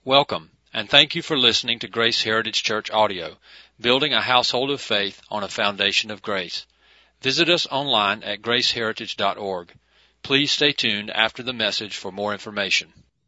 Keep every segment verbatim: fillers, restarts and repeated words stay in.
Welcome, and thank you for listening to Grace Heritage Church Audio, building a household of faith on a foundation of grace. Visit us online at grace heritage dot org. Please stay tuned after the message for more information.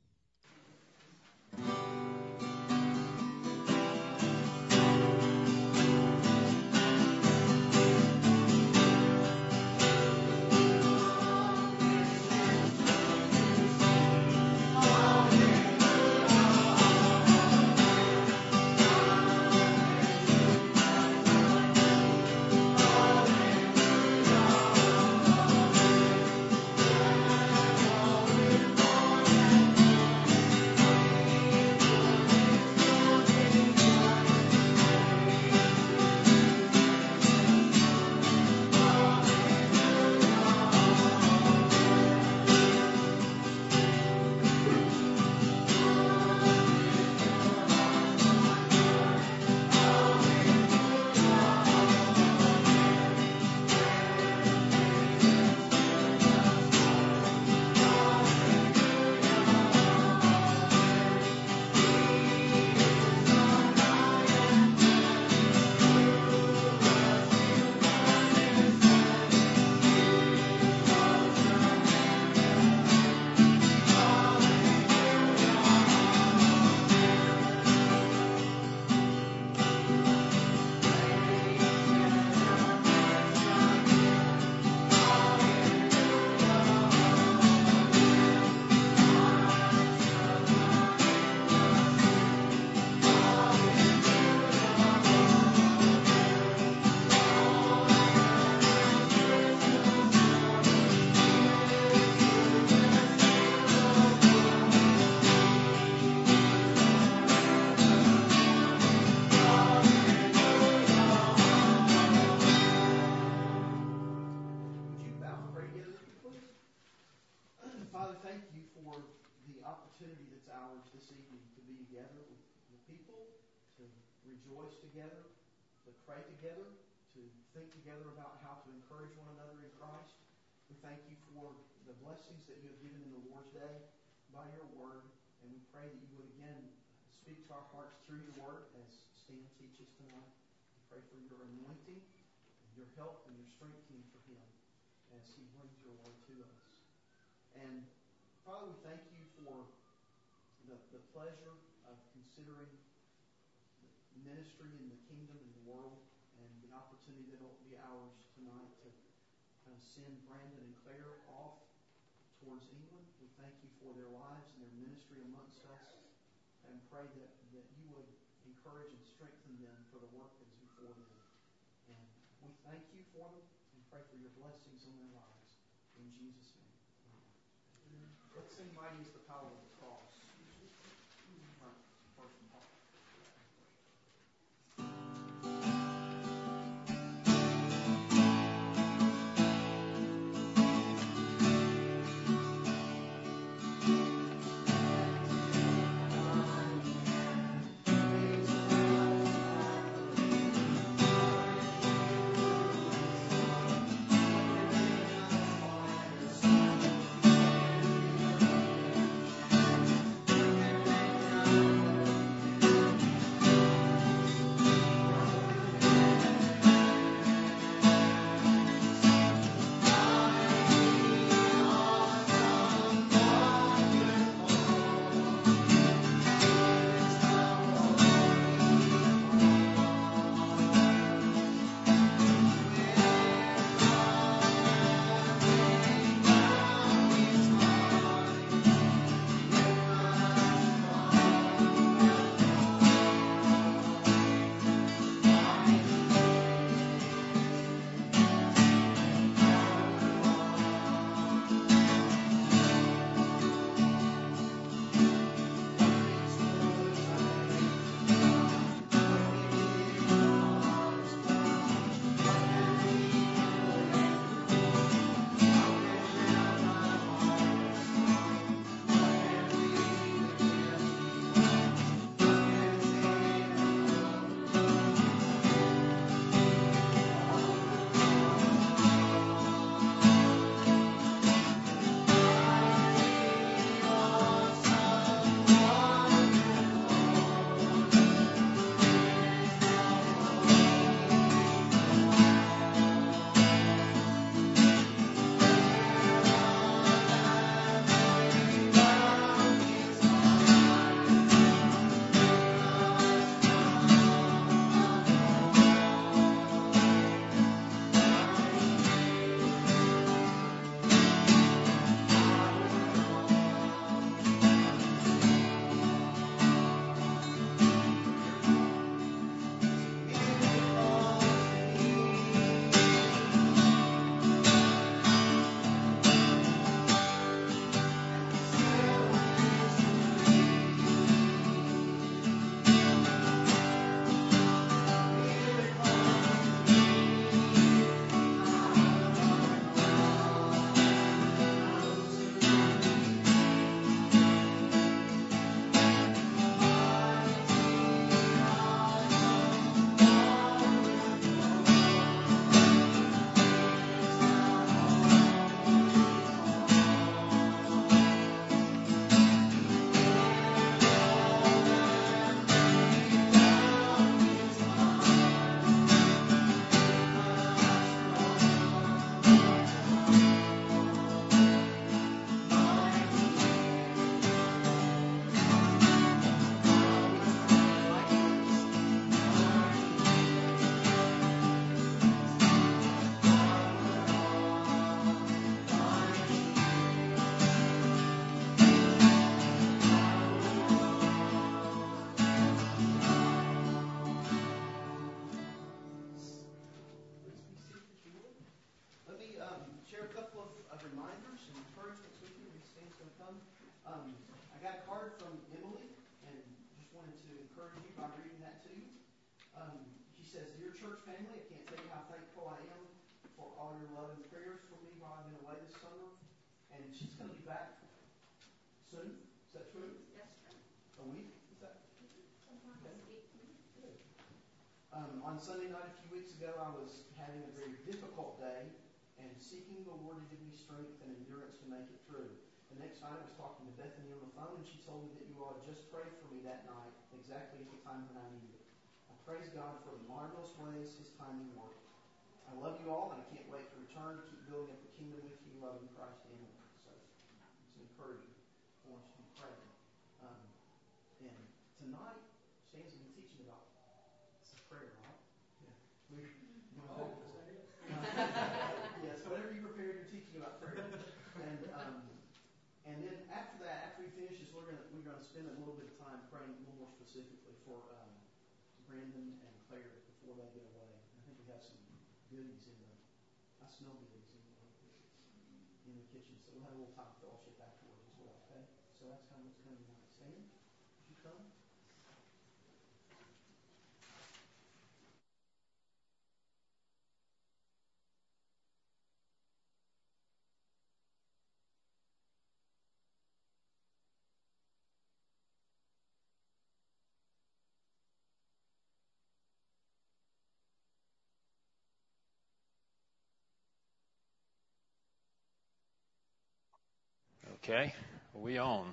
Rejoice together, to pray together, to think together about how to encourage one another in Christ. We thank you for the blessings that you have given in the Lord's Day by your word, and we pray that you would again speak to our hearts through your word as Stan teaches tonight. We pray for your anointing, and your help, and your strengthening for him as he brings your word to us. And Father, we thank you for the, the pleasure of considering ministry in the kingdom and the world, and the opportunity that will be ours tonight to kind of send Brandon and Claire off towards England. We thank you for their lives and their ministry amongst us, and pray that, that you would encourage and strengthen them for the work that is before them. And we thank you for them and pray for your blessings on their lives. In Jesus' name. Amen. Let's sing Mighty is the Power of the Cross. First part. Thank Um, she says, "Dear church family, I can't tell you how thankful I am for all your love and prayers for me while I've been away this summer." And she's going to be back soon. Is that true? That's true. A week? Is that? Sometime Okay. this week. Good. Um, on Sunday night a few weeks ago, I was having a very difficult day and seeking the Lord to give me strength and endurance to make it through. The next night I was talking to Bethany on the phone, and she told me that you all had just prayed for me that night, exactly at the time when I needed it. I praise God for the marvelous ways His timing worked. I love you all, and I can't wait to return to keep building up the kingdom with you, loving Christ and me. So it's encouraging for us to be praying. Um, and tonight, Stan's going to be teaching about prayer, right? Yeah. We, you know, oh, is that it? Uh, yes, whatever you prepared, you're teaching about prayer. And um, and then after that, after he finishes, we're going to we're going to spend a little bit of time praying a little more specifically for um, Brandon and Claire before they get away. I think we have some goodies in the. I smell goodies in the in the kitchen, so we'll have a little time of fellowship afterwards as well. Okay. So that's kind of what's coming tonight. Stan, would you come? Okay, are we on?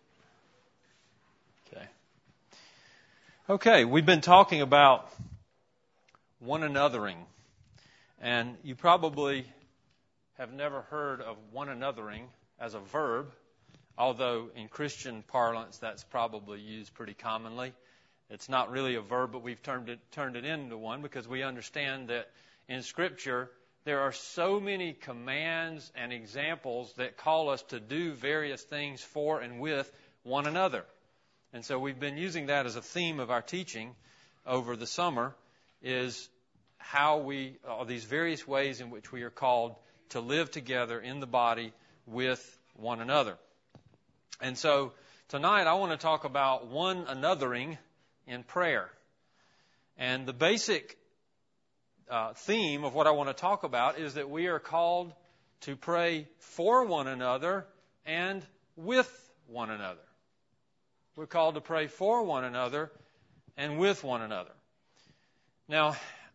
Okay. Okay, we've been talking about one anothering, and you probably have never heard of one anothering as a verb, although in Christian parlance that's probably used pretty commonly. It's not really a verb, but we've turned it turned it into one because we understand that in Scripture there are so many commands and examples that call us to do various things for and with one another. And so we've been using that as a theme of our teaching over the summer, is how we, uh, these various ways in which we are called to live together in the body with one another. And so tonight I want to talk about one anothering in prayer. And the basic uh, theme of what I want to talk about is that we are called to pray for one another and with one another. We're called to pray for one another and with one another. Now,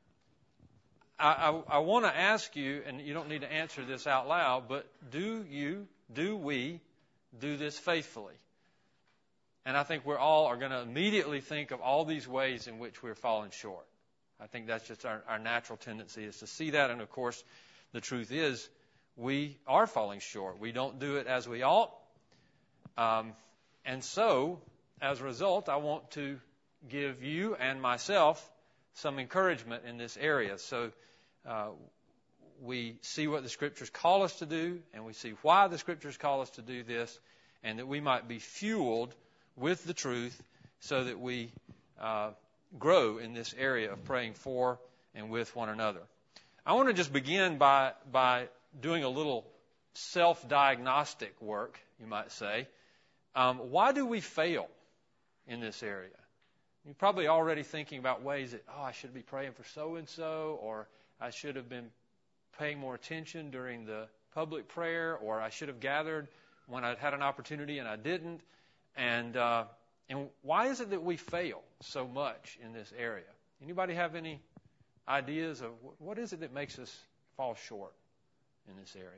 I, I, I want to ask you, and you don't need to answer this out loud, but do you, do we do this faithfully? And I think we're all are going to immediately think of all these ways in which we're falling short. I think that's just our, our natural tendency is to see that. And, of course, the truth is we are falling short. We don't do it as we ought. Um, and so, as a result, I want to give you and myself some encouragement in this area. So uh, we see what the Scriptures call us to do, and we see why the Scriptures call us to do this, and that we might be fueled with the truth so that we uh, grow in this area of praying for and with one another. I want to just begin by, by doing a little self-diagnostic work, you might say. Um, why do we fail in this area? You're probably already thinking about ways that, oh, I should be praying for so-and-so, or I should have been paying more attention during the public prayer, or I should have gathered when I'd had an opportunity and I didn't. And uh, and why is it that we fail so much in this area? Anybody have any ideas of what is it that makes us fall short in this area?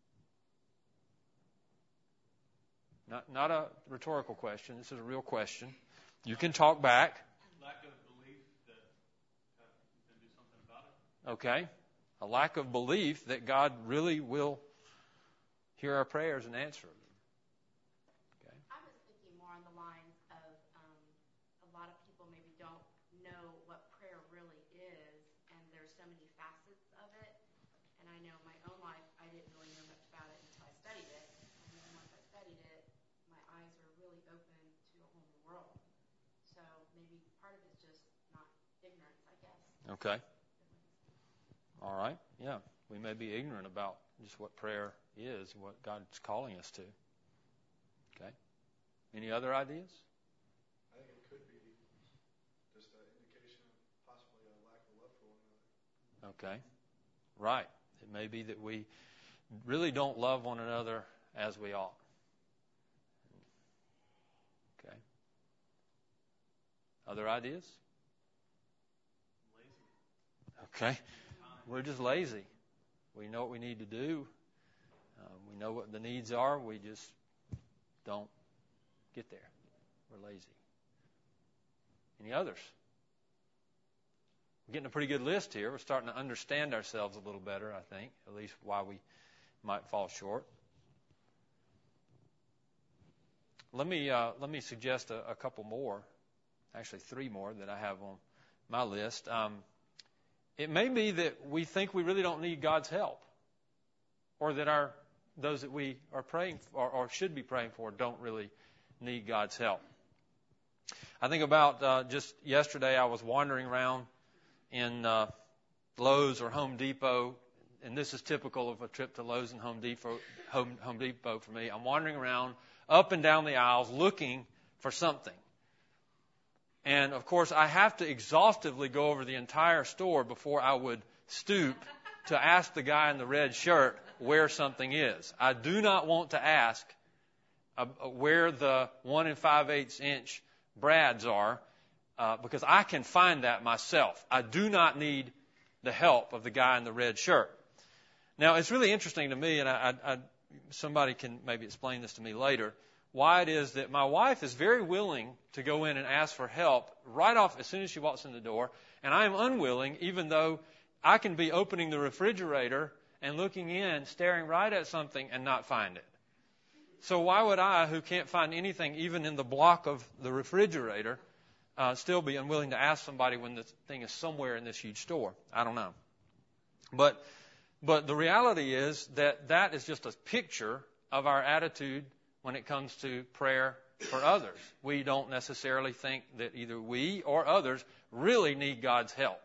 Not not a rhetorical question. This is a real question. You can talk back. Lack of belief that God can do something about it. Okay. A lack of belief that God really will hear our prayers and answer them. Okay. I was thinking more on the lines of um, a lot of people maybe don't know what prayer really is, and there's so many facets of it. And I know in my own life, I didn't really know much about it until I studied it. And then once I studied it, my eyes were really open to a whole new world. So maybe part of it's just not ignorance, I guess. Okay. All right. Yeah. We may be ignorant about just what prayer is, what God's calling us to. Okay. Any other ideas? I think it could be just an indication of possibly a lack of love for one another. Okay. Right. It may be that we really don't love one another as we ought. Okay. Other ideas? Lazy. Okay. We're just lazy. We know what we need to do. Uh, we know what the needs are. We just don't get there. We're lazy. Any others? We're getting a pretty good list here. We're starting to understand ourselves a little better, I think, at least why we might fall short. Let me uh, let me suggest a, a couple more, actually three more that I have on my list. Um, it may be that we think we really don't need God's help, or that our those that we are praying for or should be praying for don't really need God's help. I think about uh, just yesterday I was wandering around in uh, Lowe's or Home Depot, and this is typical of a trip to Lowe's and Home Depot, Home, Home Depot for me. I'm wandering around up and down the aisles looking for something. And, of course, I have to exhaustively go over the entire store before I would stoop to ask the guy in the red shirt where something is. I do not want to ask uh, where the one and five-eighths inch brads are, uh, because I can find that myself. I do not need the help of the guy in the red shirt. Now, it's really interesting to me, and I, I, I, somebody can maybe explain this to me later, why it is that my wife is very willing to go in and ask for help right off as soon as she walks in the door, and I am unwilling, even though I can be opening the refrigerator and looking in, staring right at something and not find it. So why would I, who can't find anything even in the block of the refrigerator, uh, still be unwilling to ask somebody when the thing is somewhere in this huge store? I don't know. But but the reality is that that is just a picture of our attitude when it comes to prayer for others. We don't necessarily think that either we or others really need God's help.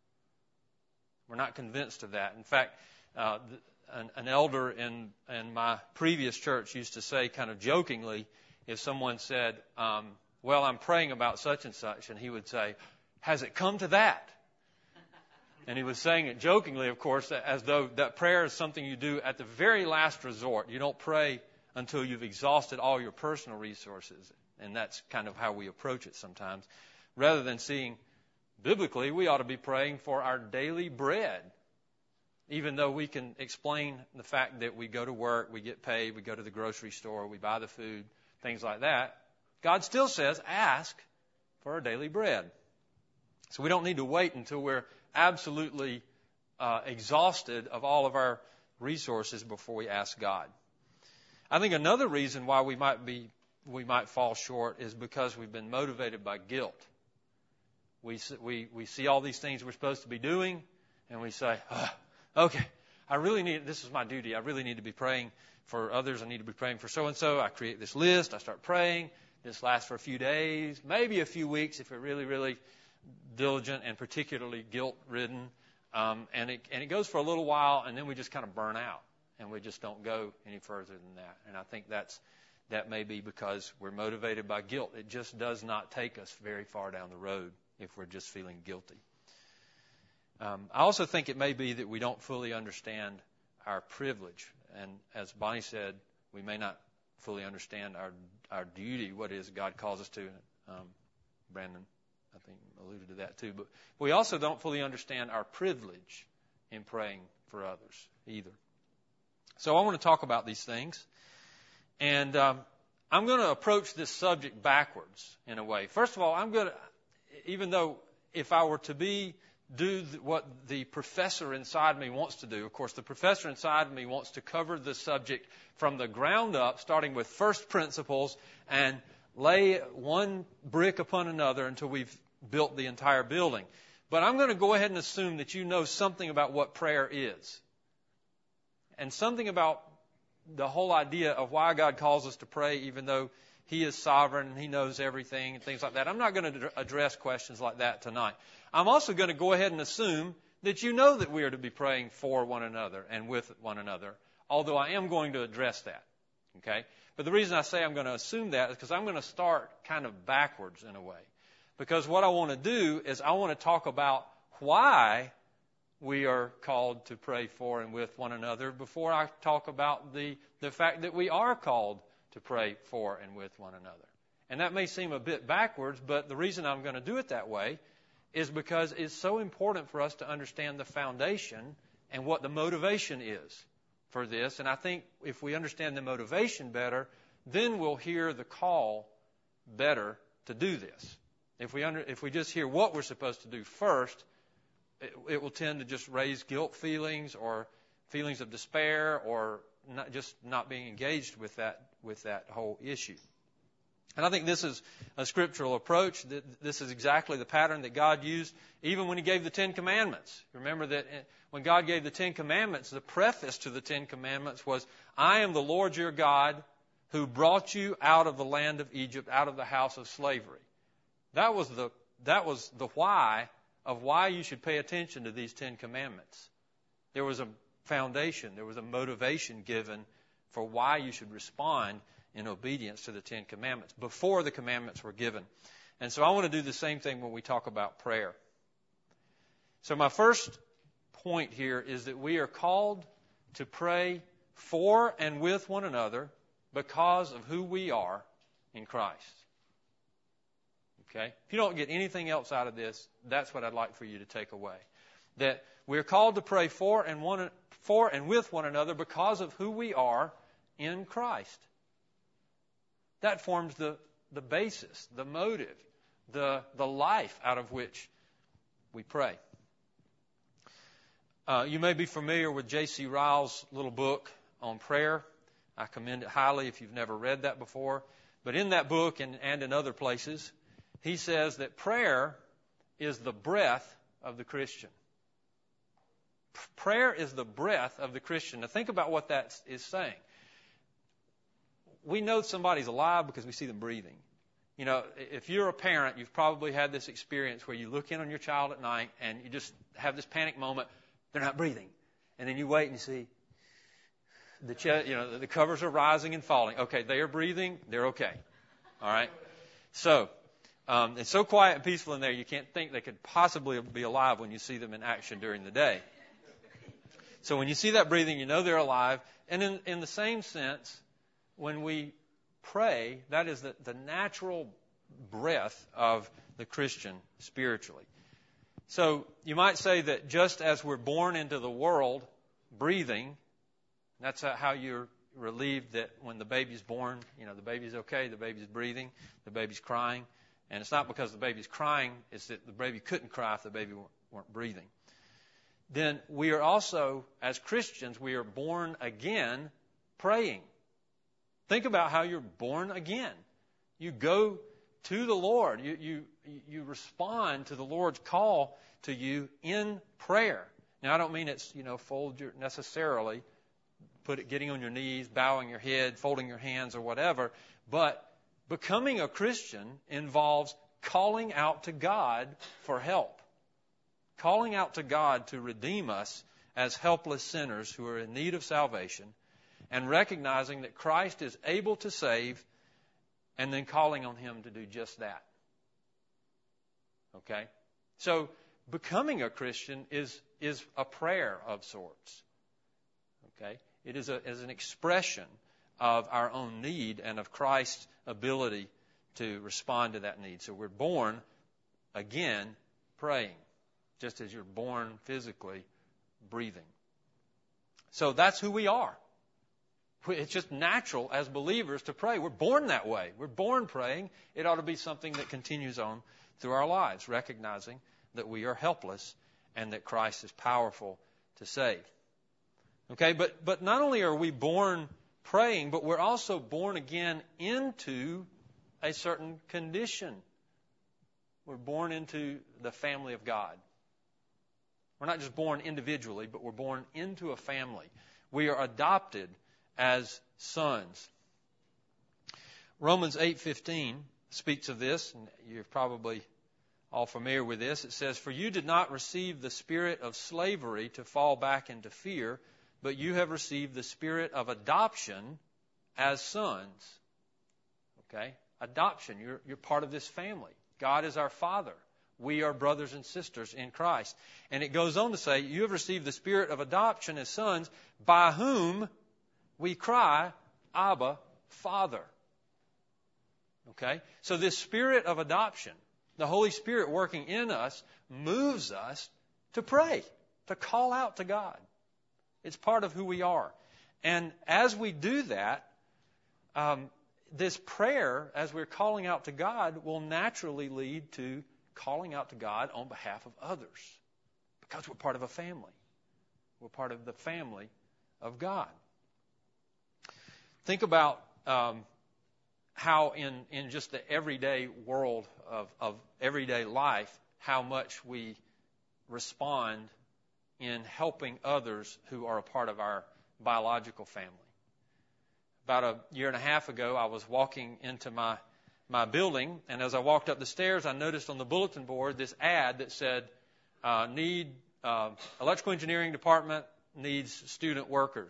We're not convinced of that. In fact, uh, an, an elder in, in my previous church used to say kind of jokingly, if someone said, um, well, I'm praying about such and such, and he would say, has it come to that? And he was saying it jokingly, of course, as though that prayer is something you do at the very last resort. You don't pray until you've exhausted all your personal resources. And that's kind of how we approach it sometimes. Rather than seeing, biblically, we ought to be praying for our daily bread. Even though we can explain the fact that we go to work, we get paid, we go to the grocery store, we buy the food, things like that, God still says, ask for our daily bread. So we don't need to wait until we're absolutely uh, exhausted of all of our resources before we ask God. I think another reason why we might be we might fall short is because we've been motivated by guilt. We we we see all these things we're supposed to be doing, and we say, oh, okay, I really need, this is my duty. I really need to be praying for others. I need to be praying for so-and-so. I create this list. I start praying. This lasts for a few days, maybe a few weeks if we're really, really diligent and particularly guilt-ridden. Um, and, it, and it goes for a little while, and then we just kind of burn out, and we just don't go any further than that. And I think that's that may be because we're motivated by guilt. It just does not take us very far down the road if we're just feeling guilty. Um, I also think it may be that we don't fully understand our privilege. And as Bonnie said, we may not fully understand our our duty, what it is God calls us to. Um, Brandon, I think, alluded to that too. But we also don't fully understand our privilege in praying for others either. So I want to talk about these things. And um, I'm going to approach this subject backwards in a way. First of all, I'm going to, even though if I were to be do what the professor inside me wants to do. Of course, the professor inside me wants to cover the subject from the ground up, starting with first principles, and lay one brick upon another until we've built the entire building. But I'm going to go ahead and assume that you know something about what prayer is, and something about the whole idea of why God calls us to pray, even though He is sovereign and He knows everything and things like that. I'm not going to address questions like that tonight. I'm also going to go ahead and assume that you know that we are to be praying for one another and with one another, although I am going to address that. Okay? But the reason I say I'm going to assume that is because I'm going to start kind of backwards in a way. Because what I want to do is I want to talk about why we are called to pray for and with one another before I talk about the, the fact that we are called to pray for and with one another. And that may seem a bit backwards, but the reason I'm going to do it that way is because it's so important for us to understand the foundation and what the motivation is for this. And I think if we understand the motivation better, then we'll hear the call better to do this. If we under, if we just hear what we're supposed to do first, it, it will tend to just raise guilt feelings or feelings of despair or not, just not being engaged with that with that whole issue. And I think this is a scriptural approach. This is exactly the pattern that God used even when He gave the Ten Commandments. Remember that when God gave the Ten Commandments, the preface to the Ten Commandments was, I am the Lord your God who brought you out of the land of Egypt, out of the house of slavery. That was the, that was the why of why you should pay attention to these Ten Commandments. There was a foundation, there was a motivation given for why you should respond in obedience to the Ten Commandments before the commandments were given. And so I want to do the same thing when we talk about prayer. So my first point here is that we are called to pray for and with one another because of who we are in Christ. Okay? If you don't get anything else out of this, that's what I'd like for you to take away. That we're called to pray for and one, for and with one another because of who we are in Christ. That forms the, the basis, the motive, the, the life out of which we pray. Uh, you may be familiar with J C Ryle's little book on prayer. I commend it highly if you've never read that before. But in that book and, and in other places, he says that prayer is the breath of the Christian. P- prayer is the breath of the Christian. Now think about what that is saying. We know somebody's alive because we see them breathing. You know, if you're a parent, you've probably had this experience where you look in on your child at night and you just have this panic moment. They're not breathing. And then you wait and you see the chest, you know, the covers are rising and falling. Okay, they are breathing. They're okay. All right. So, um, it's so quiet and peaceful in there you can't think they could possibly be alive when you see them in action during the day. So when you see that breathing, you know they're alive. And in, in the same sense, when we pray, that is the, the natural breath of the Christian spiritually. So you might say that just as we're born into the world breathing, that's how you're relieved that when the baby's born, you know, the baby's okay, the baby's breathing, the baby's crying. And it's not because the baby's crying, it's that the baby couldn't cry if the baby weren't, weren't breathing. Then we are also, as Christians, we are born again praying. Think about how you're born again. You go to the Lord. You, you, you respond to the Lord's call to you in prayer. Now, I don't mean it's, you know, fold your, necessarily, put it, getting on your knees, bowing your head, folding your hands or whatever, but becoming a Christian involves calling out to God for help. Calling out to God to redeem us as helpless sinners who are in need of salvation, and recognizing that Christ is able to save, and then calling on Him to do just that. Okay? So, becoming a Christian is, is a prayer of sorts. Okay? It is, a, is an expression of our own need and of Christ's ability to respond to that need. So we're born, again, praying, just as you're born physically breathing. So that's who we are. It's just natural as believers to pray. We're born that way. We're born praying. It ought to be something that continues on through our lives, recognizing that we are helpless and that Christ is powerful to save. Okay, but, but not only are we born praying, but we're also born again into a certain condition. We're born into the family of God. We're not just born individually, but we're born into a family. We are adopted as sons. Romans eight fifteen speaks of this, and you're probably all familiar with this. It says, "For you did not receive the spirit of slavery to fall back into fear, but you have received the spirit of adoption as sons." Okay? Adoption. You're, you're part of this family. God is our Father. We are brothers and sisters in Christ. And it goes on to say, you have received the Spirit of adoption as sons, by whom we cry, Abba, Father. Okay? So this Spirit of adoption, the Holy Spirit working in us, moves us to pray, to call out to God. It's part of who we are. And as we do that, um, this prayer, as we're calling out to God, will naturally lead to calling out to God on behalf of others, because we're part of a family. We're part of the family of God. Think about um, how in, in just the everyday world of, of everyday life, how much we respond in helping others who are a part of our biological family. About a year and a half ago, I was walking into my my building, and as I walked up the stairs, I noticed on the bulletin board this ad that said, uh, need, uh, electrical engineering department needs student workers.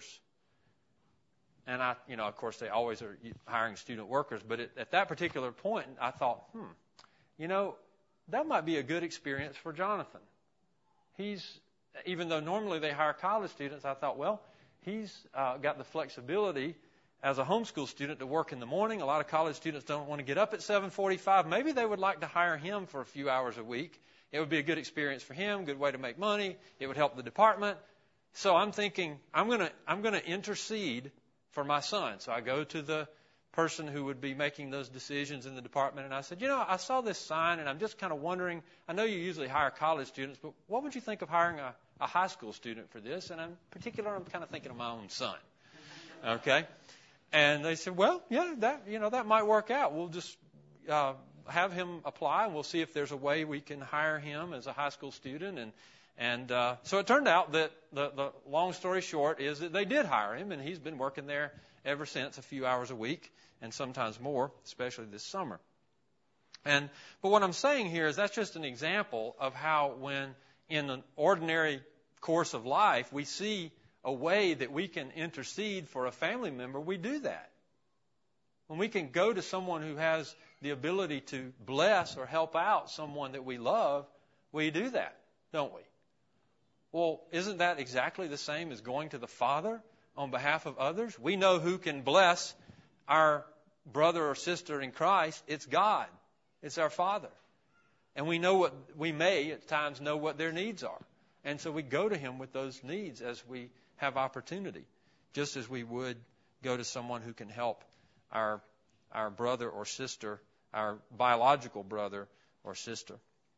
And I, you know, of course, they always are hiring student workers, but it, at that particular point, I thought, hmm, you know, that might be a good experience for Jonathan. He's, even though normally they hire college students, I thought, well, he's uh, got the flexibility as a homeschool student to work in the morning. A lot of college students don't want to get up at seven forty-five. Maybe they would like to hire him for a few hours a week. It would be a good experience for him, good way to make money. It would help the department. So I'm thinking, I'm going to I'm going to intercede for my son. So I go to the person who would be making those decisions in the department, and I said, you know, I saw this sign, and I'm just kind of wondering, I know you usually hire college students, but what would you think of hiring a, a high school student for this? And in particular, I'm kind of thinking of my own son. Okay? And they said, well, yeah, that, you know, that might work out. We'll just uh, have him apply, and we'll see if there's a way we can hire him as a high school student. And and uh, so it turned out that the, the long story short is that they did hire him, and he's been working there ever since, a few hours a week, and sometimes more, especially this summer. And but what I'm saying here is that's just an example of how, when in an ordinary course of life we see a way that we can intercede for a family member, we do that. When we can go to someone who has the ability to bless or help out someone that we love, we do that, don't we? Well, isn't that exactly the same as going to the Father on behalf of others? We know who can bless our brother or sister in Christ. It's God. It's our Father. And we know what, we may at times know what their needs are. And so we go to Him with those needs as we have opportunity, just as we would go to someone who can help our our brother or sister, our biological brother or sister.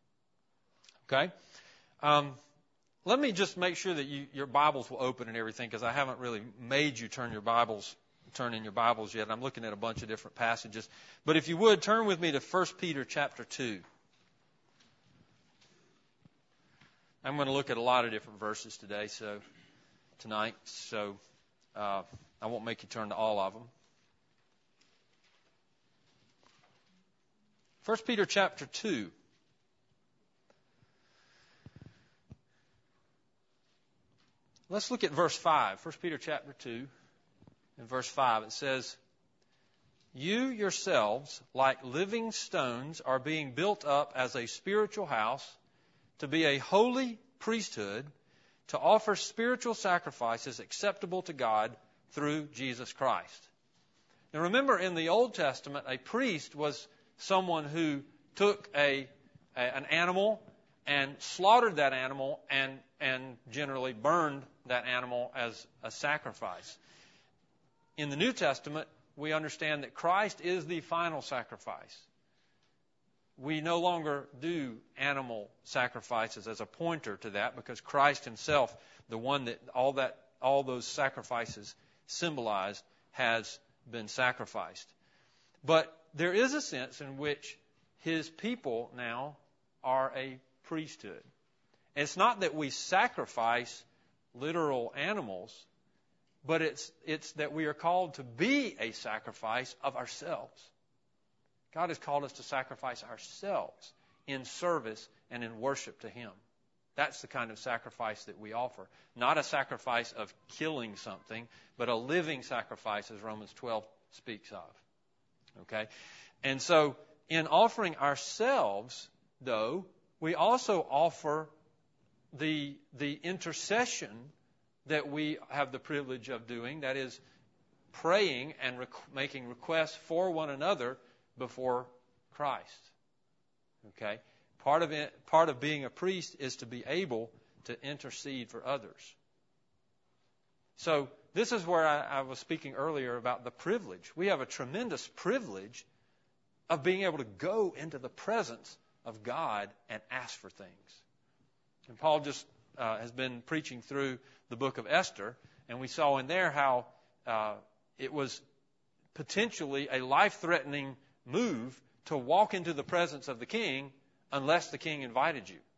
Okay? Um, let me just make sure that you, your Bibles will open and everything, because I haven't really made you turn your Bibles, turn in your Bibles yet. I'm looking at a bunch of different passages. But if you would, turn with me to First Peter chapter two. I'm going to look at a lot of different verses today, so tonight, so uh, I won't make you turn to all of them. First Peter chapter two. Let's look at verse five. First Peter chapter two and verse five. It says, you yourselves, like living stones, are being built up as a spiritual house to be a holy priesthood, to offer spiritual sacrifices acceptable to God through Jesus Christ. Now remember, in the Old Testament, a priest was someone who took a, a an animal and slaughtered that animal and, and generally burned that animal as a sacrifice. In the New Testament, we understand that Christ is the final sacrifice. We no longer do animal sacrifices as a pointer to that, because Christ Himself, the one that all that all those sacrifices symbolize, has been sacrificed. But there is a sense in which His people now are a priesthood. And it's not that we sacrifice literal animals, but it's it's that we are called to be a sacrifice of ourselves. God has called us to sacrifice ourselves in service and in worship to Him. That's the kind of sacrifice that we offer. Not a sacrifice of killing something, but a living sacrifice, as Romans twelve speaks of. Okay? And so in offering ourselves, though, we also offer the, the intercession that we have the privilege of doing, that is, praying and rec- making requests for one another before Christ. Okay? Part of it, part of being a priest is to be able to intercede for others. So this is where I, I was speaking earlier about the privilege. We have a tremendous privilege of being able to go into the presence of God and ask for things. And Paul just uh, has been preaching through the book of Esther, and we saw in there how uh, it was potentially a life-threatening move to walk into the presence of the king unless the king invited you.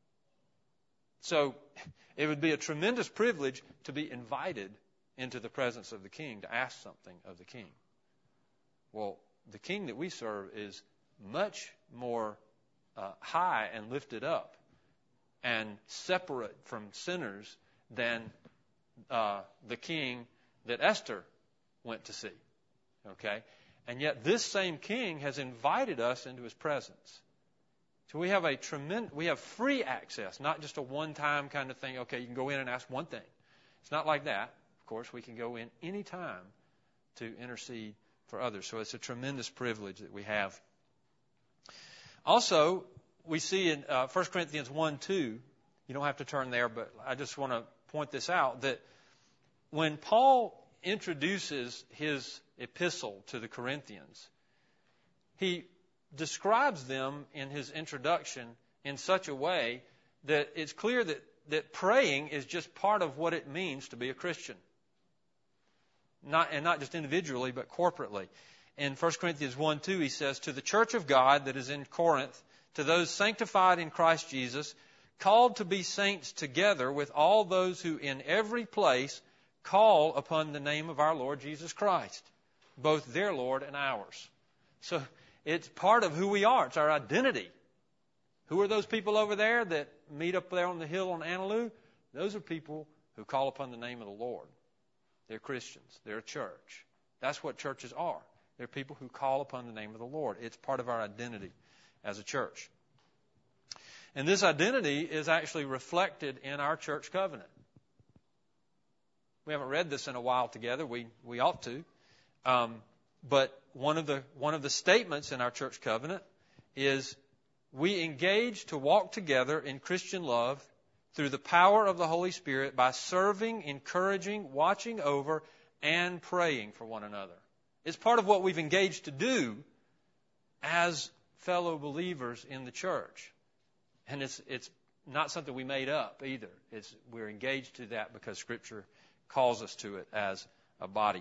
So it would be a tremendous privilege to be invited into the presence of the king, to ask something of the king. Well, the king that we serve is much more uh, high and lifted up and separate from sinners than uh, the king that Esther went to see. Okay? And yet this same king has invited us into his presence. So we have a tremendous, we have free access, not just a one-time kind of thing. Okay, you can go in and ask one thing. It's not like that. Of course, we can go in any time to intercede for others. So it's a tremendous privilege that we have. Also, we see in uh, First Corinthians one two, you don't have to turn there, but I just want to point this out, that when Paul introduces his epistle to the Corinthians, he describes them in his introduction in such a way that it's clear that, that praying is just part of what it means to be a Christian. Not, and not just individually, but corporately. In First Corinthians one two, he says, "To the church of God that is in Corinth, to those sanctified in Christ Jesus, called to be saints together with all those who in every place call upon the name of our Lord Jesus Christ, both their Lord and ours." So it's part of who we are. It's our identity. Who are those people over there that meet up there on the hill on Annaloo? Those are people who call upon the name of the Lord. They're Christians. They're a church. That's what churches are. They're people who call upon the name of the Lord. It's part of our identity as a church. And this identity is actually reflected in our church covenant. We haven't read this in a while together. We we ought to. Um, but one of the one of the statements in our church covenant is, we engage to walk together in Christian love through the power of the Holy Spirit by serving, encouraging, watching over, and praying for one another. It's part of what we've engaged to do as fellow believers in the church. And it's it's not something we made up either. It's we're engaged to that because Scripture calls us to it as a body.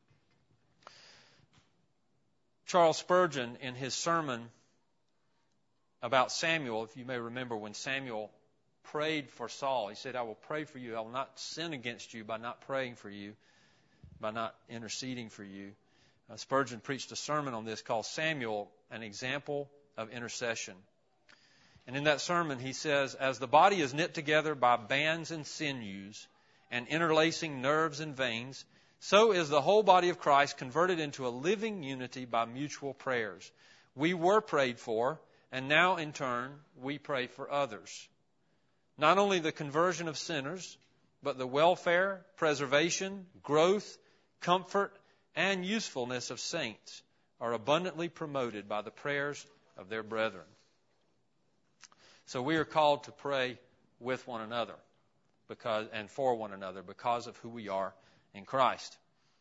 Charles Spurgeon, in his sermon about Samuel, if you may remember, when Samuel prayed for Saul, he said, "I will pray for you. I will not sin against you by not praying for you, by not interceding for you." Uh, Spurgeon preached a sermon on this called "Samuel, an Example of Intercession." And in that sermon, he says, "As the body is knit together by bands and sinews and interlacing nerves and veins, so is the whole body of Christ converted into a living unity by mutual prayers. We were prayed for, and now in turn we pray for others. Not only the conversion of sinners, but the welfare, preservation, growth, comfort, and usefulness of saints are abundantly promoted by the prayers of their brethren." So we are called to pray with one another because and for one another because of who we are in Christ.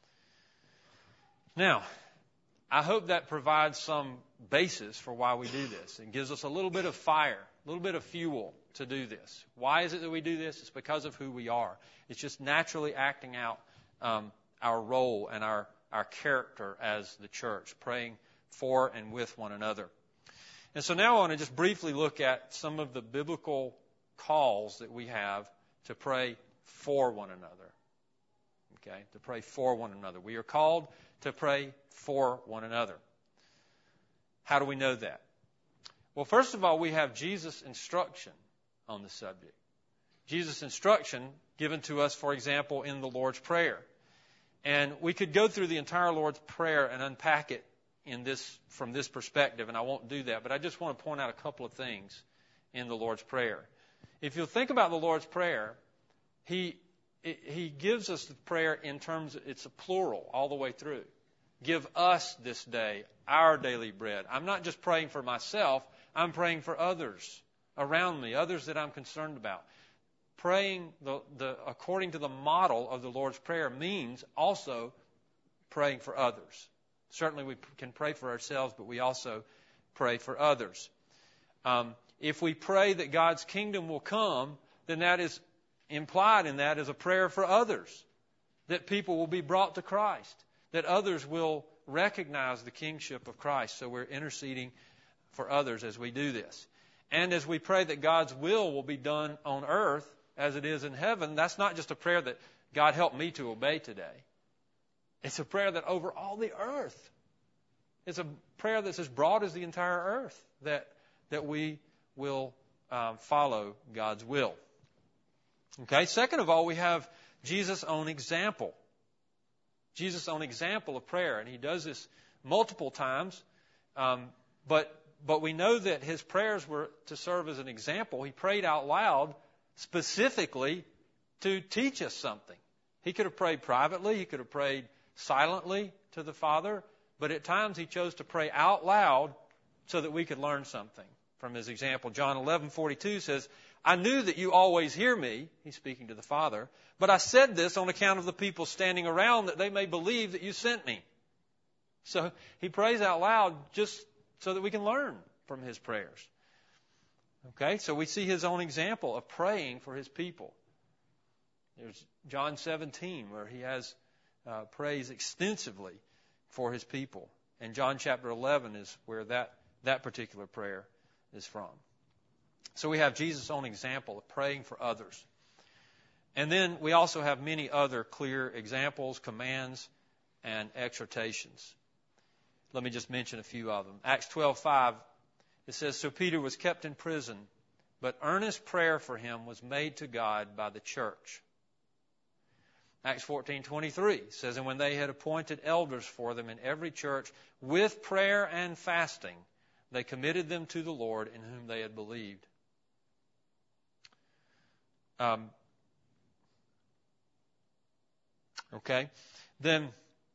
Now, I hope that provides some basis for why we do this and gives us a little bit of fire, a little bit of fuel to do this. Why is it that we do this? It's because of who we are. It's just naturally acting out um, our role and our, our character as the church, praying for and with one another. And so now I want to just briefly look at some of the biblical calls that we have to pray for one another. Okay, to pray for one another. We are called to pray for one another. How do we know that? Well, first of all, we have Jesus' instruction on the subject. Jesus' instruction given to us, for example, in the Lord's Prayer. And we could go through the entire Lord's Prayer and unpack it in this from this perspective, and I won't do that, but I just want to point out a couple of things in the Lord's Prayer. If you think about the Lord's Prayer, he he gives us the prayer in terms of, it's a plural all the way through. Give us this day our daily bread. I'm not just praying for myself, I'm praying for others around me, others that I'm concerned about. Praying the, the according to the model of the Lord's Prayer means also praying for others. Certainly we can pray for ourselves, but we also pray for others. Um, if we pray that God's kingdom will come, then that is implied in that is a prayer for others, that people will be brought to Christ, that others will recognize the kingship of Christ. So we're interceding for others as we do this. And as we pray that God's will will be done on earth as it is in heaven, that's not just a prayer that God help me to obey today. It's a prayer that over all the earth. It's a prayer that's as broad as the entire earth, that that we will um, follow God's will. Okay, second of all, we have Jesus' own example. Jesus' own example of prayer, and he does this multiple times, um, but but we know that his prayers were to serve as an example. He prayed out loud specifically to teach us something. He could have prayed privately, he could have prayed silently to the Father, but at times he chose to pray out loud so that we could learn something from his example. John eleven forty-two says, I knew that you always hear me, he's speaking to the Father, but I said this on account of the people standing around that they may believe that you sent me. So he prays out loud just so that we can learn from his prayers. Okay, so we see his own example of praying for his people. There's John seventeen where he has uh, prays extensively for his people. And John chapter eleven is where that, that particular prayer is from. So we have Jesus' own example of praying for others. And then we also have many other clear examples, commands, and exhortations. Let me just mention a few of them. Acts twelve five, it says, So Peter was kept in prison, but earnest prayer for him was made to God by the church. Acts fourteen twenty-three says, And when they had appointed elders for them in every church, with prayer and fasting, they committed them to the Lord in whom they had believed. Um, okay. Then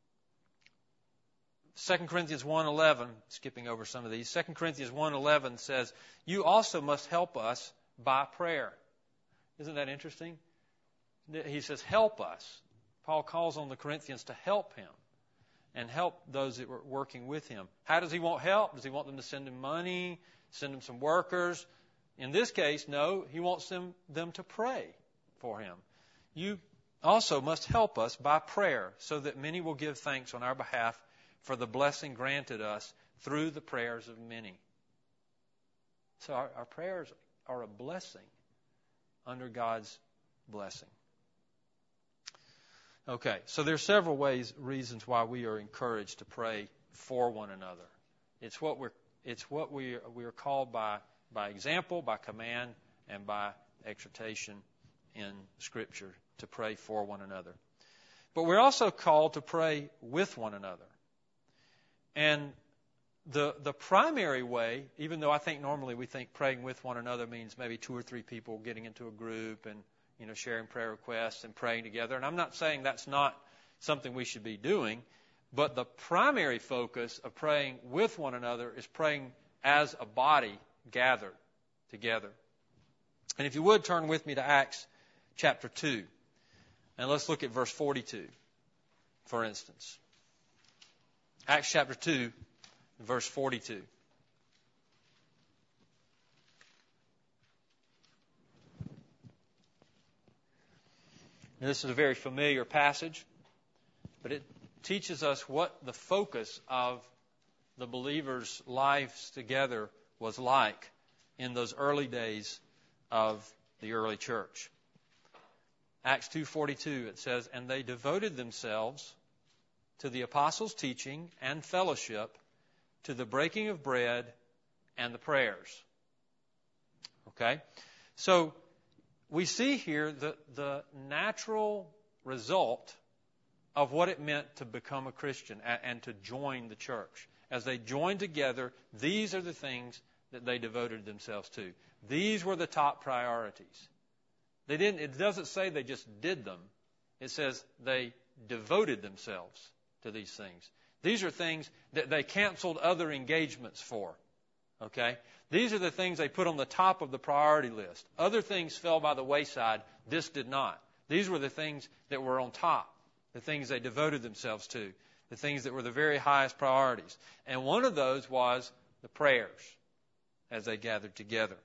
Second Corinthians one eleven, skipping over some of these, Second Corinthians one eleven says, You also must help us by prayer. Isn't that interesting? He says, help us. Paul calls on the Corinthians to help him and help those that were working with him. How does he want help? Does he want them to send him money, send him some workers? In this case, no, he wants them, them to pray for him. You also must help us by prayer so that many will give thanks on our behalf for the blessing granted us through the prayers of many. So our, our prayers are a blessing under God's blessing. Okay, so there are several ways, reasons why we are encouraged to pray for one another. It's what we're, it's what we we are called by by example, by command, and by exhortation in Scripture to pray for one another. But we're also called to pray with one another. And the the primary way, even though I think normally we think praying with one another means maybe two or three people getting into a group and you know, sharing prayer requests and praying together. And I'm not saying that's not something we should be doing, but the primary focus of praying with one another is praying as a body gathered together. And if you would, turn with me to Acts chapter two. And let's look at verse forty-two, for instance. Acts chapter two, verse forty-two. Now, this is a very familiar passage, but it teaches us what the focus of the believers' lives together was like in those early days of the early church. Acts two forty-two, it says, And they devoted themselves to the apostles' teaching and fellowship, to the breaking of bread and the prayers. Okay? So, we see here the, the natural result of what it meant to become a Christian and, and to join the church. as they joined together, these are the things that they devoted themselves to. These were the top priorities. They didn't, it doesn't say they just did them. It says they devoted themselves to these things. These are things that they canceled other engagements for. Okay? These are the things they put on the top of the priority list. Other things fell by the wayside. This did not. These were the things that were on top, the things they devoted themselves to, the things that were the very highest priorities. And one of those was the prayers as they gathered together.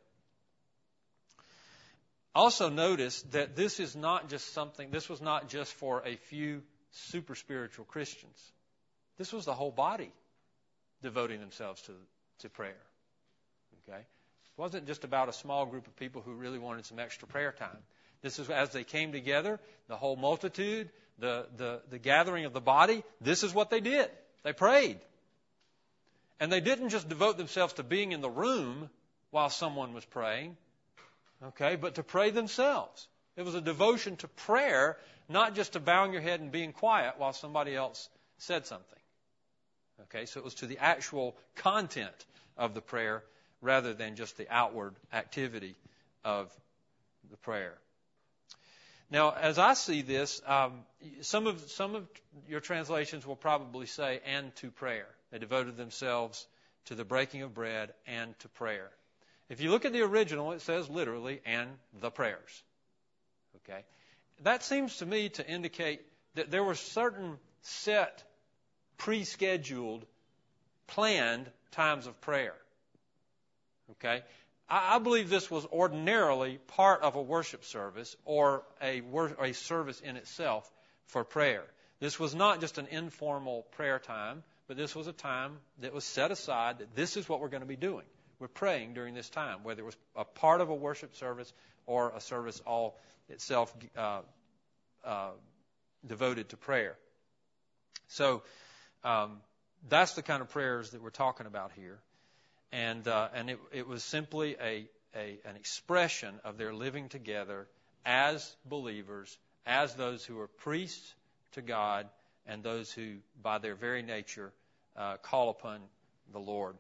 Also notice that this is not just something, this was not just for a few super spiritual Christians. This was the whole body devoting themselves to, to prayer. Okay? It wasn't just about a small group of people who really wanted some extra prayer time. This is as they came together, the whole multitude, the, the, the gathering of the body, this is what they did. They prayed. And they didn't just devote themselves to being in the room while someone was praying, okay, but to pray themselves. It was a devotion to prayer, not just to bowing your head and being quiet while somebody else said something. Okay, so it was to the actual content of the prayer rather than just the outward activity of the prayer. Now, as I see this, um, some of some of your translations will probably say, and to prayer. They devoted themselves to the breaking of bread and to prayer. If you look at the original, it says literally, and the prayers. Okay? That seems to me to indicate that there were certain set, pre-scheduled, planned times of prayer. Okay? I, I believe this was ordinarily part of a worship service or a, wor- or a service in itself for prayer. This was not just an informal prayer time, but this was a time that was set aside that this is what we're going to be doing. We're praying during this time, whether it was a part of a worship service or a service all itself uh, uh, devoted to prayer. So um, that's the kind of prayers that we're talking about here. And uh, and it, it was simply a, a an expression of their living together as believers, as those who are priests to God and those who, by their very nature, uh, call upon the Lord.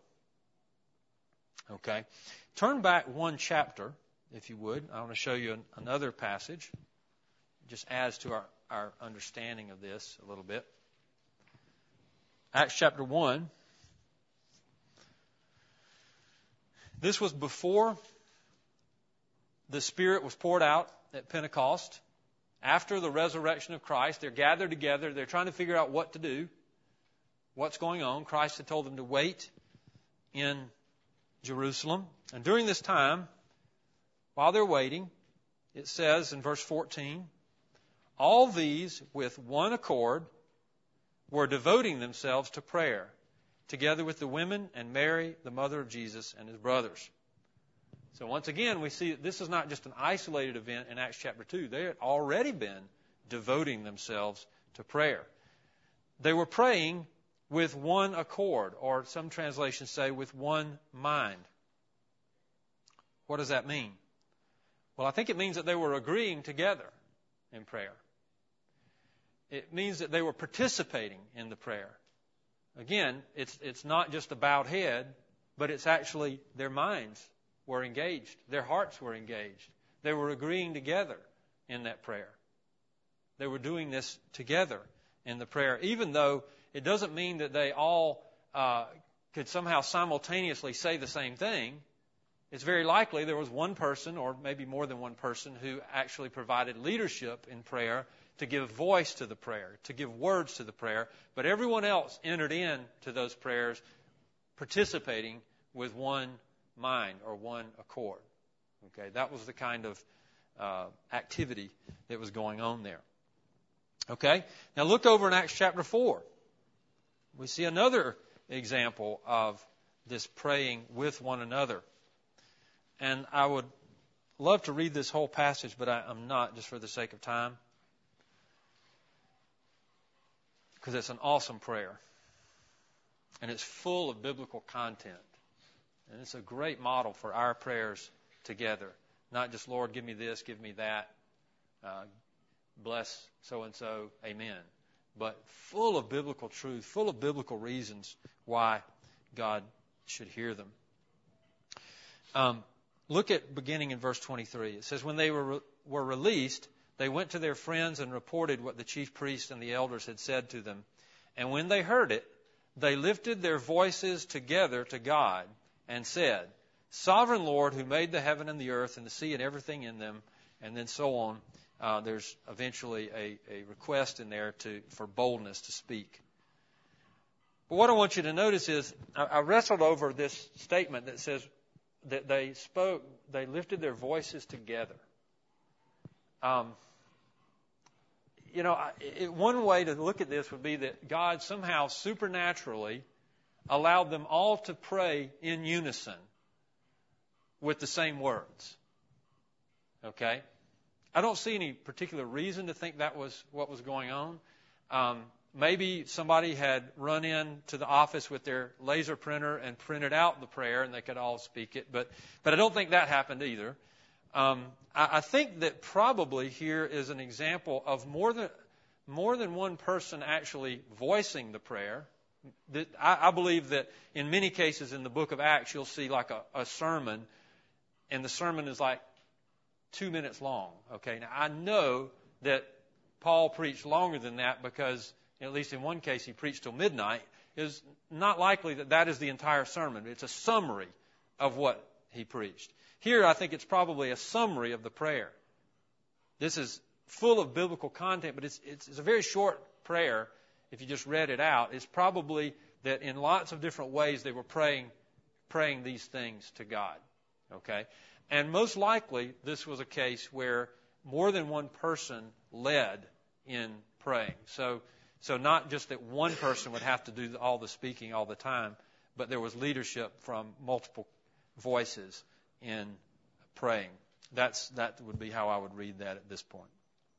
Okay. Turn back one chapter, if you would. I want to show you an, another passage. It just adds to our, our understanding of this a little bit. Acts chapter one. This was before the Spirit was poured out at Pentecost. After the resurrection of Christ, they're gathered together. They're trying to figure out what to do, what's going on. Christ had told them to wait in Jerusalem. And during this time, while they're waiting, it says in verse fourteen, all these with one accord were devoting themselves to prayer, together with the women and Mary, the mother of Jesus, and his brothers. So once again, we see that this is not just an isolated event in Acts chapter two. They had already been devoting themselves to prayer. They were praying with one accord, or some translations say with one mind. What does that mean? Well, I think it means that they were agreeing together in prayer. It means that they were participating in the prayer. Again, it's it's not just a bowed head, but it's actually their minds were engaged. Their hearts were engaged. They were agreeing together in that prayer. They were doing this together in the prayer, even though it doesn't mean that they all uh, could somehow simultaneously say the same thing. It's very likely there was one person, or maybe more than one person, who actually provided leadership in prayer to give voice to the prayer, to give words to the prayer. But everyone else entered in to those prayers participating with one mind or one accord. Okay, that was the kind of uh, activity that was going on there. Okay, now look over in Acts chapter four. We see another example of this praying with one another. And I would love to read this whole passage, but I, I'm not, just for the sake of time, because it's an awesome prayer. And it's full of biblical content. And it's a great model for our prayers together. Not just, Lord, give me this, give me that, uh, bless so-and-so, amen. But full of biblical truth, full of biblical reasons why God should hear them. Um, look at beginning in verse twenty-three. It says, when they were re- were released, they went to their friends and reported what the chief priests and the elders had said to them. And when they heard it, they lifted their voices together to God and said, Sovereign Lord, who made the heaven and the earth and the sea and everything in them, and then so on. Uh, there's eventually a, a request in there to for boldness to speak. But what I want you to notice is I, I wrestled over this statement that says that they spoke, they lifted their voices together. Um, you know, I, it, one way to look at this would be that God somehow supernaturally allowed them all to pray in unison with the same words. Okay? I don't see any particular reason to think that was what was going on. Um, maybe somebody had run in to the office with their laser printer and printed out the prayer and they could all speak it, but but I don't think that happened either. Um, I, I think that probably here is an example of more than more than one person actually voicing the prayer. That I, I believe that in many cases in the book of Acts you'll see like a, a sermon, and the sermon is like two minutes long. Okay, now I know that Paul preached longer than that because, at least in one case, he preached till midnight. It's not likely that that is the entire sermon. It's a summary of what he preached. Here, I think it's probably a summary of the prayer. This is full of biblical content, but it's, it's, it's a very short prayer. If you just read it out, it's probably that in lots of different ways they were praying, praying these things to God. Okay? And most likely, this was a case where more than one person led in praying. So, so not just that one person would have to do all the speaking all the time, but there was leadership from multiple voices in praying. That's, that would be how I would read that at this point.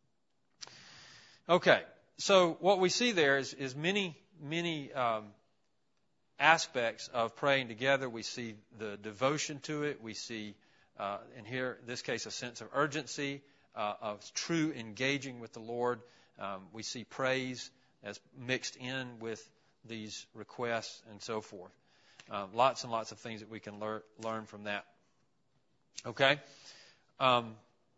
Okay, so what we see there is, is many, many um, aspects of praying together. We see the devotion to it. We see Uh, and here, in this case, a sense of urgency, uh, of true engaging with the Lord. Um, we see praise as mixed in with these requests and so forth. Uh, lots and lots of things that we can lear- learn from that. Okay? Um,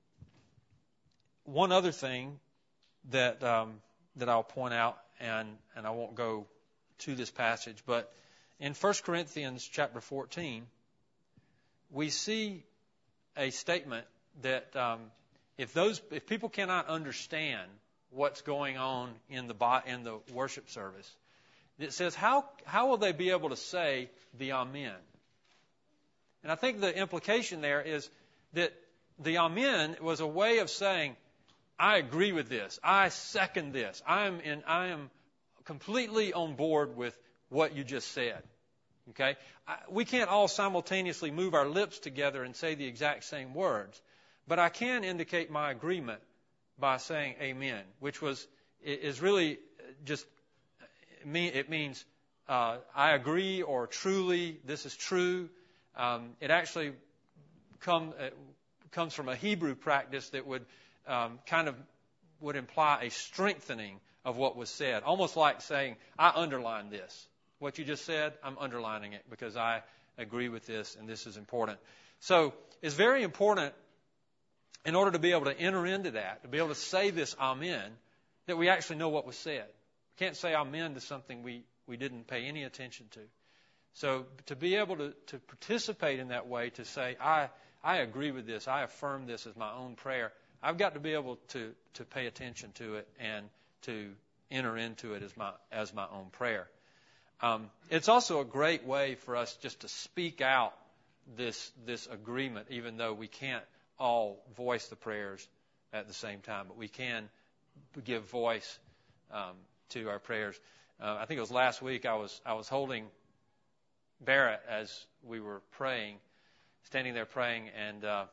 one other thing that um, that I'll point out, and, and I won't go to this passage, but in First Corinthians chapter fourteen, we see a statement that um, if those if people cannot understand what's going on in the in the worship service, it says how how will they be able to say the Amen? And I think the implication there is that the Amen was a way of saying, I agree with this, I second this, I am in I am completely on board with what you just said. Okay? We can't all simultaneously move our lips together and say the exact same words, but I can indicate my agreement by saying amen, which was is really just it means uh, I agree or truly this is true. Um, it actually come uh, comes from a Hebrew practice that would um, kind of would imply a strengthening of what was said, almost like saying I underline this. What you just said, I'm underlining it because I agree with this and this is important. So it's very important in order to be able to enter into that, to be able to say this amen, that we actually know what was said. We can't say amen to something we, we didn't pay any attention to. So to be able to, to participate in that way, to say, I, I agree with this, I affirm this as my own prayer, I've got to be able to, to pay attention to it and to enter into it as my, as my own prayer. Um, it's also a great way for us just to speak out this this agreement, even though we can't all voice the prayers at the same time, but we can give voice um, to our prayers. Uh, I think it was last week I was I was holding Barrett as we were praying, standing there praying, and uh,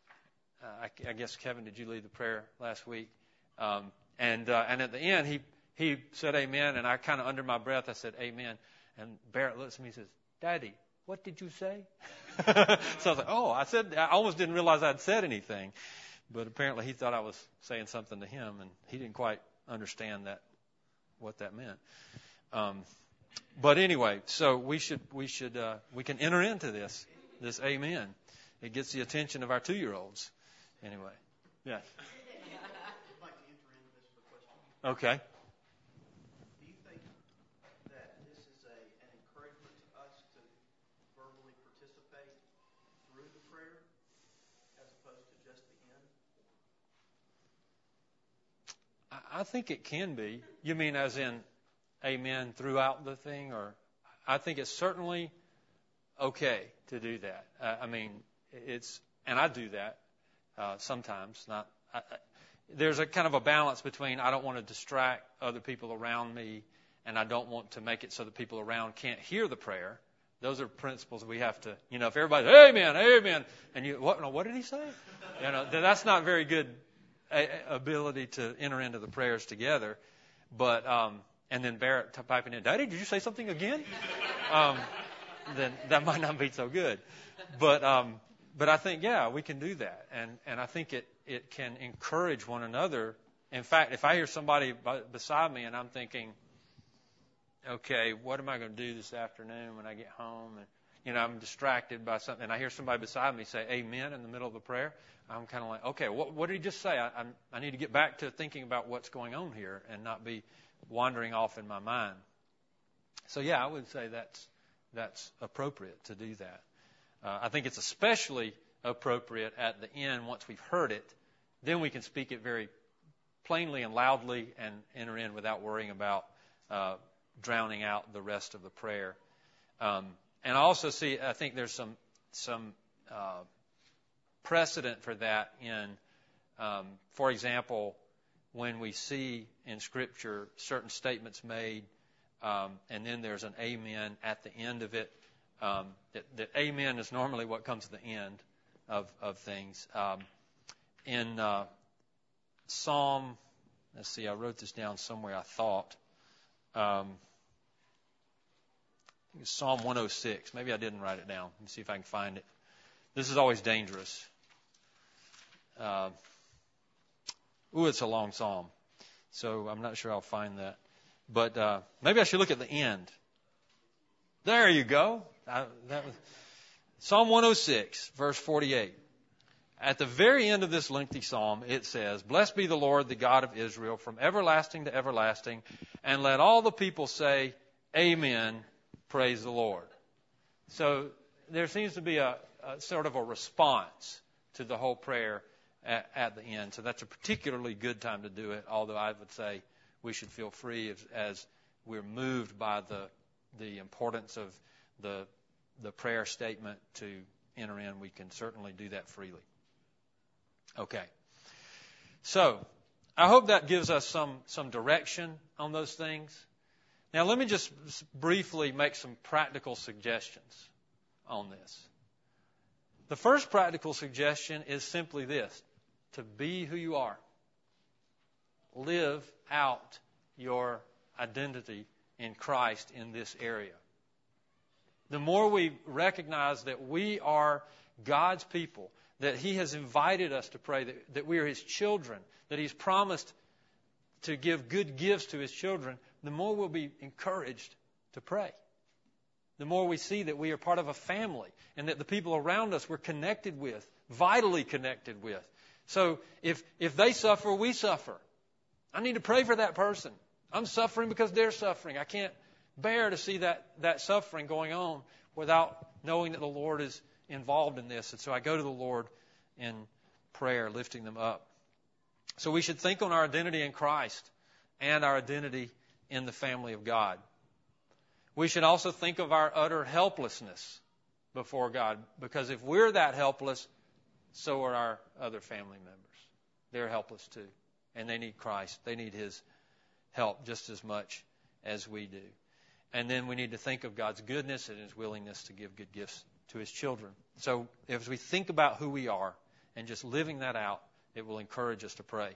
I, I guess Kevin, did you lead the prayer last week? Um, and uh, and at the end he. He said amen, and I kind of under my breath, I said amen. And Barrett looks at me and says, Daddy, what did you say? So I was like, oh, I said, I almost didn't realize I'd said anything. But apparently he thought I was saying something to him, and he didn't quite understand that, what that meant. Um, but anyway, so we should we should uh, we can enter into this this amen. It gets the attention of our two-year-olds. Anyway, yes. I'd like to enter into this for questions. Okay. Do you think that this is a, an encouragement to us to verbally participate through the prayer as opposed to just the end? I think it can be. You mean as in amen throughout the thing? Or I think it's certainly okay to do that. Uh, I mean, it's, and I do that uh, sometimes. Not. I, I, there's a kind of a balance between I don't want to distract other people around me, and I don't want to make it so that people around can't hear the prayer. Those are principles we have to, you know, if everybody's, amen, amen, and you, what, no, what did he say? You know, that's not very good ability to enter into the prayers together. But, um, and then Barrett piping in, Daddy, did you say something again? Um, then that might not be so good. But, um, but I think, yeah, we can do that. And, and I think it, it can encourage one another. In fact, if I hear somebody beside me and I'm thinking, okay, what am I going to do this afternoon when I get home? And, you know, I'm distracted by something, and I hear somebody beside me say amen in the middle of the prayer. I'm kind of like, okay, what, what did he just say? I, I'm, I need to get back to thinking about what's going on here and not be wandering off in my mind. So, yeah, I would say that's that's appropriate to do that. Uh, I think it's especially appropriate at the end once we've heard it. Then we can speak it very plainly and loudly and enter in without worrying about uh, drowning out the rest of the prayer. Um, and I also see, I think there's some some uh, precedent for that in, um, for example, when we see in Scripture certain statements made, um, and then there's an amen at the end of it. Um, that, that amen is normally what comes to the end of, of things. Um, in uh, Psalm, let's see, I wrote this down somewhere, I thought. Um, I think it's Psalm one oh six. Maybe I didn't write it down. Let me see if I can find it. This is always dangerous. Uh, ooh, it's a long psalm. So I'm not sure I'll find that. But uh, maybe I should look at the end. There you go. I, that was, Psalm one oh six, verse forty-eight. At the very end of this lengthy psalm, it says, Blessed be the Lord, the God of Israel, from everlasting to everlasting, and let all the people say, Amen, praise the Lord. So there seems to be a, a sort of a response to the whole prayer at, at the end. So that's a particularly good time to do it, although I would say we should feel free as, as we're moved by the the importance of the the prayer statement to enter in. We can certainly do that freely. Okay. So I hope that gives us some, some direction on those things. Now let me just briefly make some practical suggestions on this. The first practical suggestion is simply this: to be who you are. Live out your identity in Christ in this area. The more we recognize that we are God's people, that He has invited us to pray, that, that we are His children, that He's promised to give good gifts to His children, the more we'll be encouraged to pray. The more we see that we are part of a family and that the people around us we're connected with, vitally connected with. So if, if they suffer, we suffer. I need to pray for that person. I'm suffering because they're suffering. I can't bear to see that, that suffering going on without knowing that the Lord is involved in this. And so I go to the Lord in prayer, lifting them up. So we should think on our identity in Christ and our identity in the family of God. We should also think of our utter helplessness before God, because if we're that helpless, so are our other family members. They're helpless too, and they need Christ. They need His help just as much as we do. And then we need to think of God's goodness and His willingness to give good gifts to His children. So as we think about who we are and just living that out, it will encourage us to pray.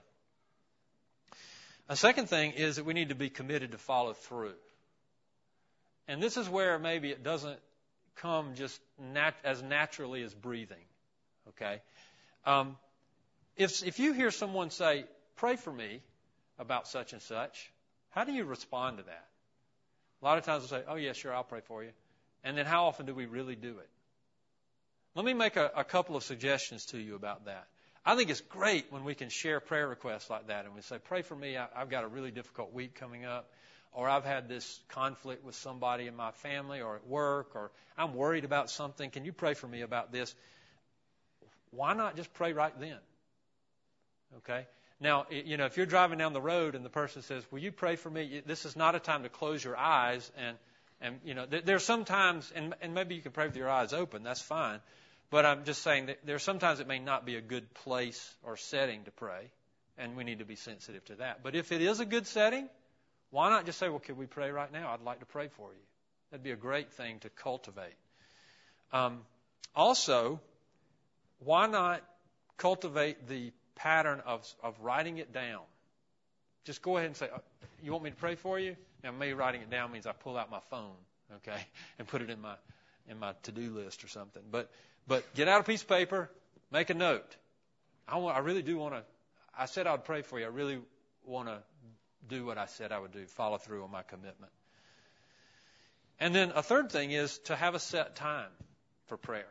A second thing is that we need to be committed to follow through. And this is where maybe it doesn't come just nat- as naturally as breathing. Okay? Um, if if you hear someone say, pray for me about such and such, how do you respond to that? A lot of times we'll say, oh, yeah, sure, I'll pray for you. And then how often do we really do it? Let me make a, a couple of suggestions to you about that. I think it's great when we can share prayer requests like that and we say, pray for me, I, I've got a really difficult week coming up, or I've had this conflict with somebody in my family or at work, or I'm worried about something. Can you pray for me about this? Why not just pray right then? Okay? Now, you know, if you're driving down the road and the person says, will you pray for me? This is not a time to close your eyes. And, and you know, there are some times, and, and maybe you can pray with your eyes open. That's fine. But I'm just saying that there are sometimes it may not be a good place or setting to pray. And we need to be sensitive to that. But if it is a good setting, why not just say, well, could we pray right now? I'd like to pray for you. That'd be a great thing to cultivate. Um, also, why not cultivate the pattern of, of writing it down? Just go ahead and say, oh, you want me to pray for you? Now, me writing it down means I pull out my phone, okay, and put it in my in my to-do list or something. But but get out a piece of paper, make a note. I want, I really do want to, I said I would pray for you. I really want to do what I said I would do, follow through on my commitment. And then a third thing is to have a set time for prayer.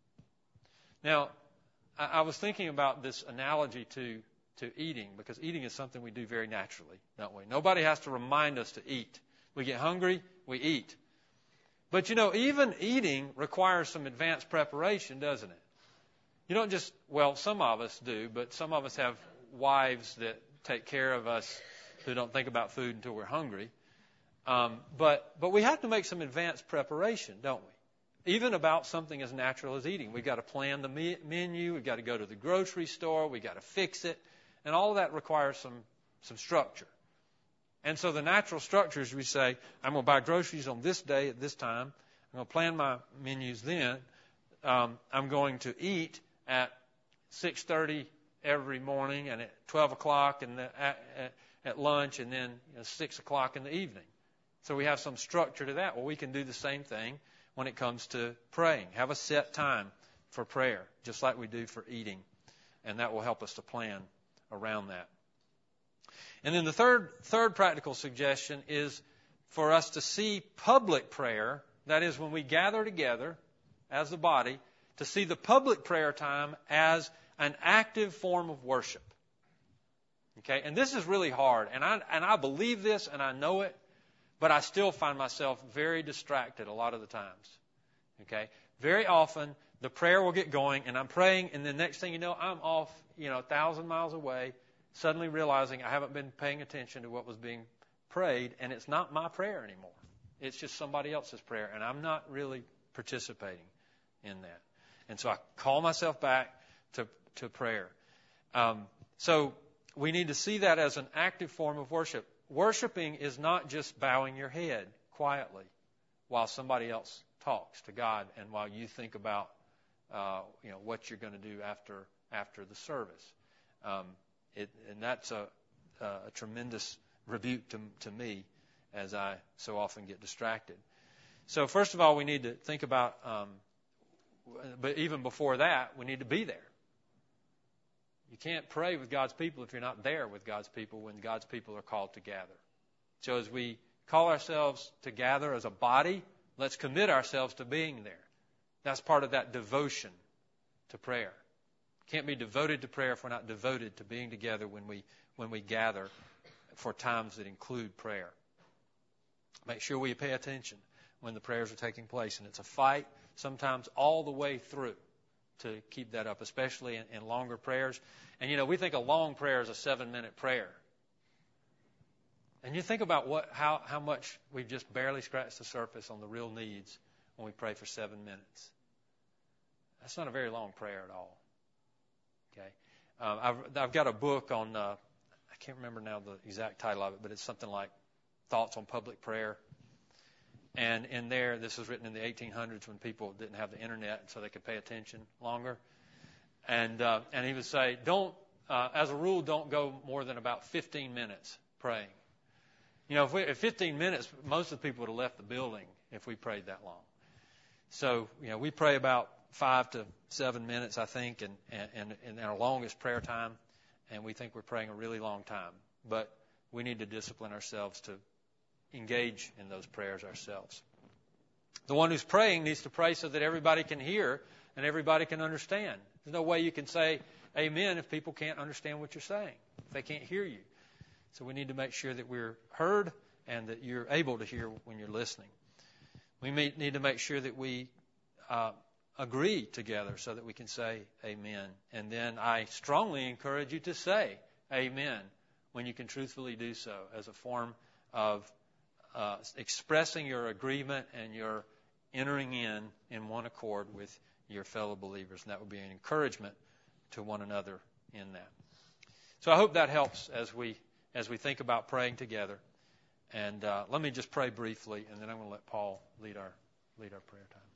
Now, I was thinking about this analogy to, to eating, because eating is something we do very naturally, don't we? Nobody has to remind us to eat. We get hungry, we eat. But, you know, even eating requires some advanced preparation, doesn't it? You don't just, well, some of us do, but some of us have wives that take care of us who don't think about food until we're hungry. Um, but, but we have to make some advanced preparation, don't we? Even about something as natural as eating. We've got to plan the me- menu. We've got to go to the grocery store. We've got to fix it. And all of that requires some, some structure. And so the natural structure is we say, I'm going to buy groceries on this day at this time. I'm going to plan my menus then. Um, I'm going to eat at six thirty every morning and at twelve o'clock and the, at, at, at lunch and then you know, six o'clock in the evening. So we have some structure to that. Well, we can do the same thing when it comes to praying. Have a set time for prayer, just like we do for eating. And that will help us to plan around that. And then the third third practical suggestion is for us to see public prayer, that is when we gather together as the body, to see the public prayer time as an active form of worship. Okay? And this is really hard. And I and I believe this and I know it. But I still find myself very distracted a lot of the times. Okay? Very often, the prayer will get going, and I'm praying, and the next thing you know, I'm off, you know, a thousand miles away, suddenly realizing I haven't been paying attention to what was being prayed, and it's not my prayer anymore. It's just somebody else's prayer, and I'm not really participating in that. And so I call myself back to, to prayer. Um, so we need to see that as an active form of worship. Worshiping is not just bowing your head quietly while somebody else talks to God and while you think about uh, you know what you're going to do after after the service. Um, it, and that's a, a tremendous rebuke to, to me as I so often get distracted. So first of all, we need to think about, um, but even before that, we need to be there. You can't pray with God's people if you're not there with God's people when God's people are called to gather. So as we call ourselves to gather as a body, let's commit ourselves to being there. That's part of that devotion to prayer. Can't be devoted to prayer if we're not devoted to being together when we when we gather for times that include prayer. Make sure we pay attention when the prayers are taking place. And it's a fight sometimes all the way through to keep that up, especially in, in longer prayers. And, you know, we think a long prayer is a seven-minute prayer. And you think about what how, how much we've just barely scratched the surface on the real needs when we pray for seven minutes. That's not a very long prayer at all. Okay, uh, I've, I've got a book on, uh, I can't remember now the exact title of it, but it's something like Thoughts on Public Prayer. And in there, this was written in the eighteen hundreds when people didn't have the internet, so they could pay attention longer. And uh, and he would say, don't, uh, as a rule, don't go more than about fifteen minutes praying. You know, if, we, if fifteen minutes, most of the people would have left the building if we prayed that long. So, you know, we pray about five to seven minutes, I think, and, and, and our longest prayer time, and we think we're praying a really long time. But we need to discipline ourselves to engage in those prayers ourselves. The one who's praying needs to pray so that everybody can hear and everybody can understand. There's no way you can say amen if people can't understand what you're saying, if they can't hear you. So we need to make sure that we're heard and that you're able to hear when you're listening. We may need to make sure that we uh, agree together so that we can say amen. And then I strongly encourage you to say amen when you can truthfully do so as a form of uh, expressing your agreement and your entering in in one accord with your fellow believers. And that would be an encouragement to one another in that. So I hope that helps as we as we think about praying together. And uh, let me just pray briefly, and then I'm going to let Paul lead our lead our prayer time.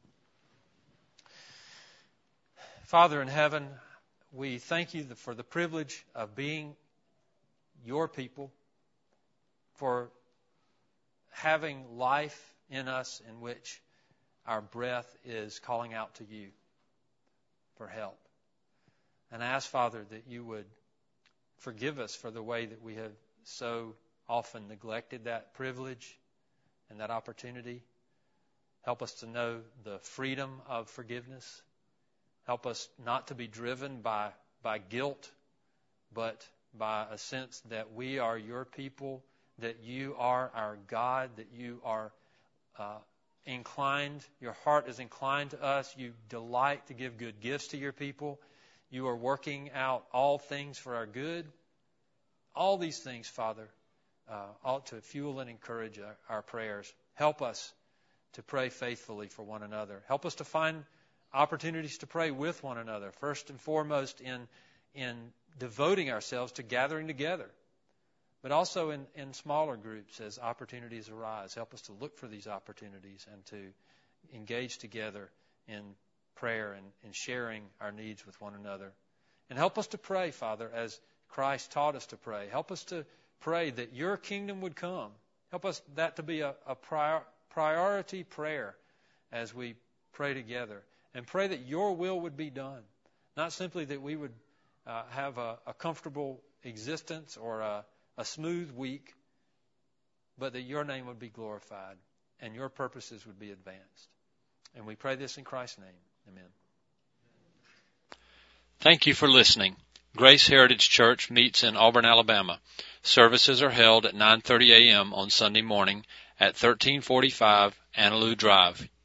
Father in heaven, we thank you for the privilege of being your people, for having life in us in which our breath is calling out to you for help. And I ask, Father, that you would forgive us for the way that we have so often neglected that privilege and that opportunity. Help us to know the freedom of forgiveness. Help us not to be driven by, by guilt, but by a sense that we are your people, that you are our God, that you are uh, inclined, your heart is inclined to us. You delight to give good gifts to your people. You are working out all things for our good. All these things, Father, uh, ought to fuel and encourage our, our prayers. Help us to pray faithfully for one another. Help us to find opportunities to pray with one another, first and foremost in in devoting ourselves to gathering together, but also in, in smaller groups as opportunities arise. Help us to look for these opportunities and to engage together in prayer and in sharing our needs with one another. And help us to pray, Father, as Christ taught us to pray. Help us to pray that your kingdom would come. Help us that to be a, a prior, priority prayer as we pray together. And pray that your will would be done. Not simply that we would uh, have a, a comfortable existence or a, a smooth week, but that your name would be glorified and your purposes would be advanced. And we pray this in Christ's name. Amen. Thank you for listening. Grace Heritage Church meets in Auburn, Alabama. Services are held at nine thirty a.m. on Sunday morning at thirteen forty-five Annaloo Drive,